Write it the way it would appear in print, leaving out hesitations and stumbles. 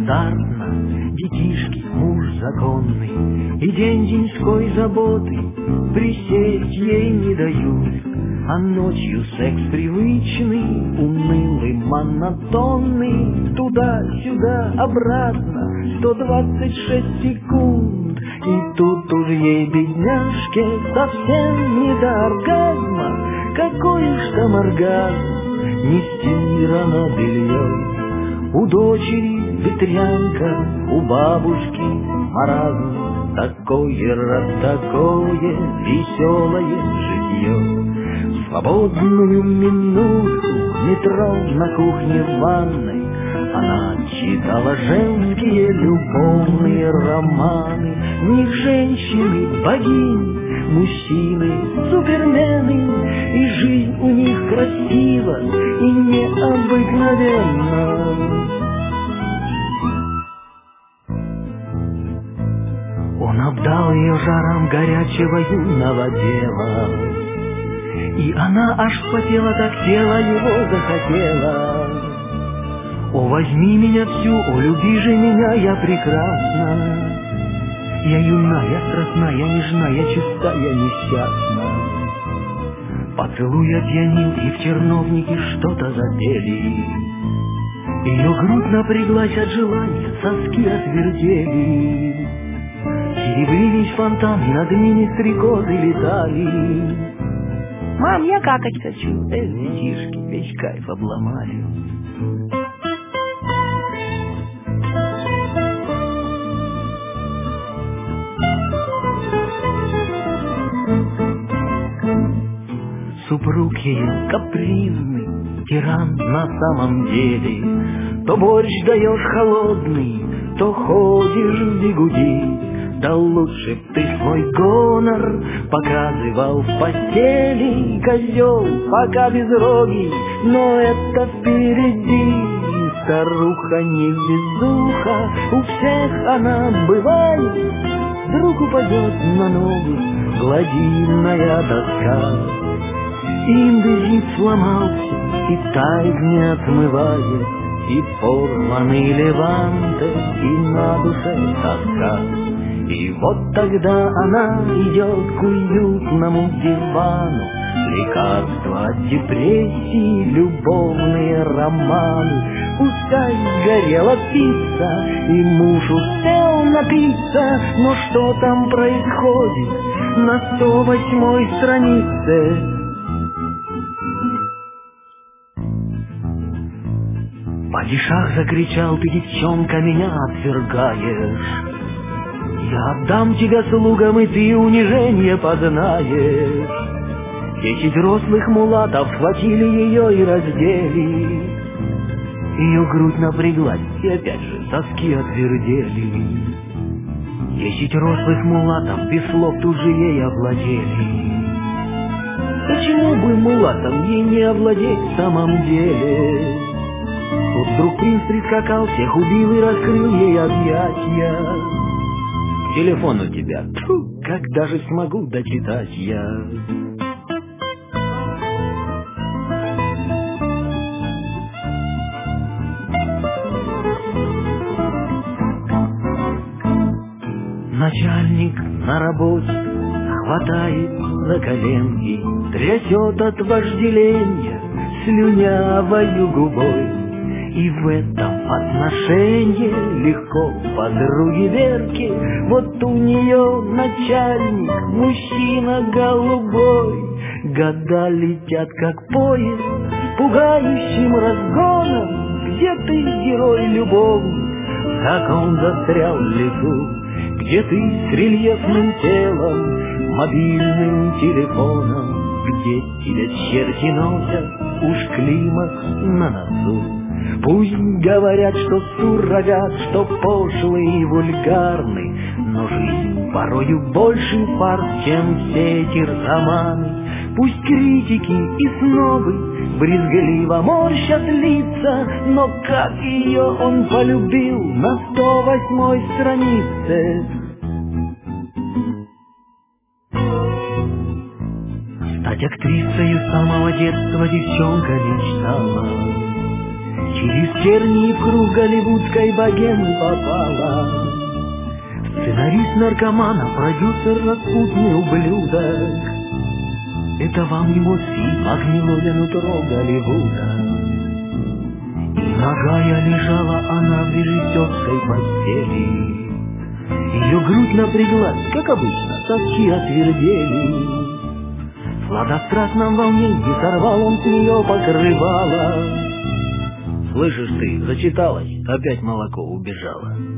бездарно, детишки, муж законный, и день деньской заботы присесть ей не дают. А ночью секс привычный, унылый, монотонный, туда-сюда, обратно, 126 секунд. И тут уж ей, бедняжке, совсем не до оргазма. Какой уж там оргазм, не стирано белье. У дочери ветрянка, у бабушки маразм. Такое раз такое веселое житье. Свободную минуту в метро, на кухне, в ванной она читала женские любовные романы. В них женщины, богини, мужчины, супермены, и жизнь у них красива и необыкновенна. Он обдал ее жаром горячего юного дела, и она аж вспотела, так тело его захотела. О, возьми меня всю, о, люби же меня, я прекрасна. Я юна, я страстна, я нежна, я чиста, я несчастна. Поцелуй опьянил, и в терновнике что-то запели. Ее грудь напряглась от желания, соски отвердели. Серебрились фонтаны, над ними стрекозы летали. Мам, я какать хочу. Детишки, весь кайф обломали. Супруг ее капризный, тиран на самом деле. То борщ даешь холодный, то ходишь в бигуди. Да лучше б ты свой гонор показывал в постели, козел, пока безрогий, но это впереди. Старуха невезуха, у всех она бывает, вдруг упадет на ногу гладильная доска. Индезит сломался, и тайг не отмывает, и порванный леванты, и на душе тоска. И вот тогда она идет к уютному дивану, лекарства от депрессии, любовные романы. Пускай сгорела пицца, и муж успел напиться, но что там происходит на 108-й странице? Падишах закричал: ты, девчонка, меня отвергаешь. Я отдам тебя слугам, и ты унижение познаешь. 10 рослых мулатов схватили ее и раздели. Ее грудь напряглась, и опять же соски отвердели. 10 рослых мулатов без слов тут же ей овладели. Почему бы мулатам ей не овладеть в самом деле? Тут вдруг принц прискакал, всех убил и раскрыл ей объятья. Телефон у тебя, тьфу, когда же смогу дочитать я? Начальник на работе хватает за коленки, трясет от вожделения слюнявою губой. И в этом отношении легко подруги Верки. Вот у нее начальник, мужчина голубой. Года летят как поезд с пугающим разгоном. Где ты, герой любовник, как он застрял в лесу? Где ты с рельефным телом, мобильным телефоном? Где тебя черти носят, уж климакс на носу? Пусть говорят, что суррогат, что пошлый и вульгарный, но жизнь порою больше фарс, чем все эти романы. Пусть критики и снобы брезгливо морщат лица, но как ее он полюбил на 108-й странице. Стать актрисой с самого детства девчонка мечтала. Через тернии в круг голливудской богемы попала. Сценарист наркомана, продюсер распутный ублюдок. Это вам не Мосфильм, огнилое нутро Голливуда. И нагая лежала она в режиссерской постели. Ее грудь напряглась, как обычно, соски отвердели. В сладострастном волнении сорвал он с нее покрывало. Слышишь ты, зачиталась, опять молоко убежало.